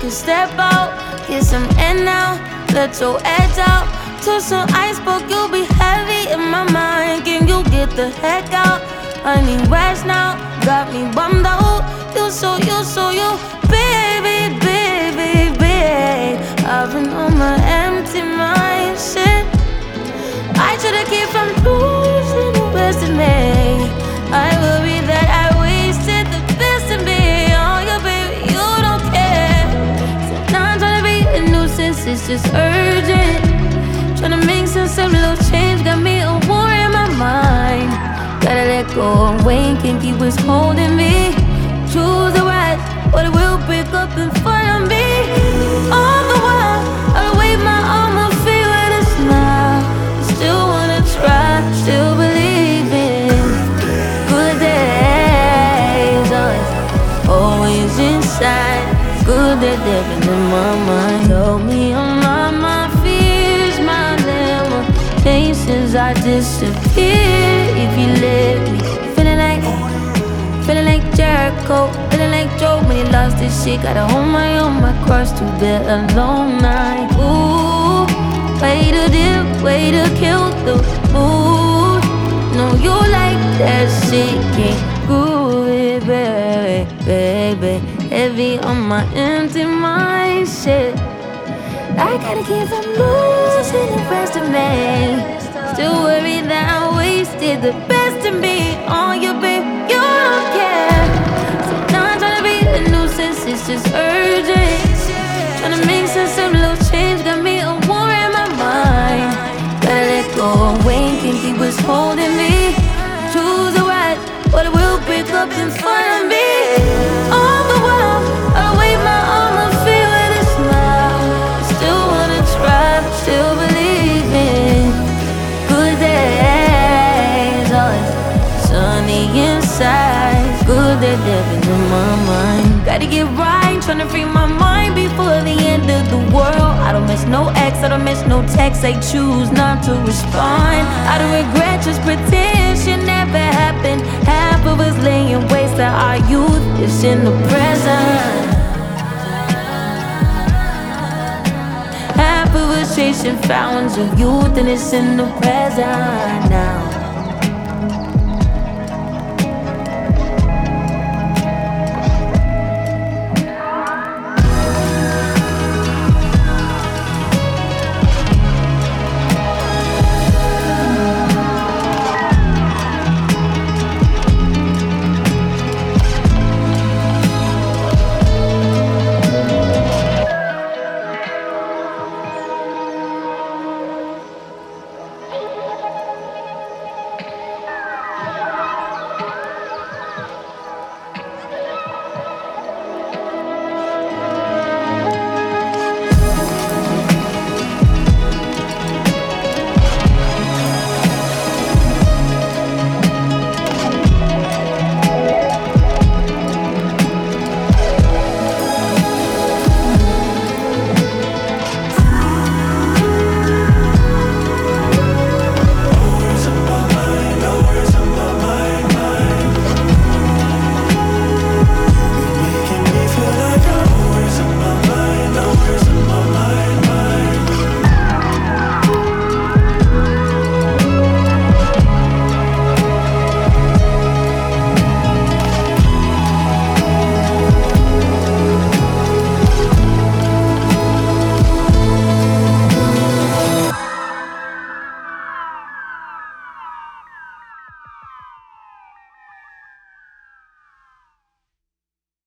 can step out, get some air now, let your edge out. To some iceberg, you'll be heavy in my mind. Can you get the heck out? I need rest now, got me bummed out. You, baby, baby, baby. I've been on my empty mind, shit. I should've kept from losing the best in me. I worry that I wasted the best in me. Oh, yeah, baby, you don't care. So now I'm tryna be a nuisance, it's just urgent. Tryna make sense of little change, got me a war in my mind. Gotta let go away, can't keep what's holding me. Choose the right, but it will break up in front of me. All the while, I'll wave my arm and feel with a smile. Still wanna try, still believe in good days. Always inside, good that they've been in my mind. Tell me I'm not my fears, my limitations. I disappear if you let me. Feeling like Jericho, feeling like Joe when he lost his shit. Gotta hold my own, my cross to bear a long night. Ooh, way to dip, way to kill the mood. No, you like that shit, can't groove it, baby, baby. Heavy on my empty mind, shit. I gotta keep from losing the rest of me. Still worried that I wasted the best of me on you, babe. You don't care. So now I'm tryna be a nuisance, it's just urgent. Tryna make sense of little change, got me a war in my mind. Gotta let go away, can't keep what's holding me. Choose the right, but it will break up in front of me. All the while, I'll wave my arm and feel with a smile. Still wanna try, still believe in good days. Oh, it's sunny inside, good that they've been in my mind. Gotta get right, tryna free my mind before the end of the world. I don't miss no ex, I don't miss no text. I choose not to respond. I don't regret, just pretend shit never happened. Half of us laying waste to our youth, it's in the present. Half of us chasing fountains of youth, and it's in the present now.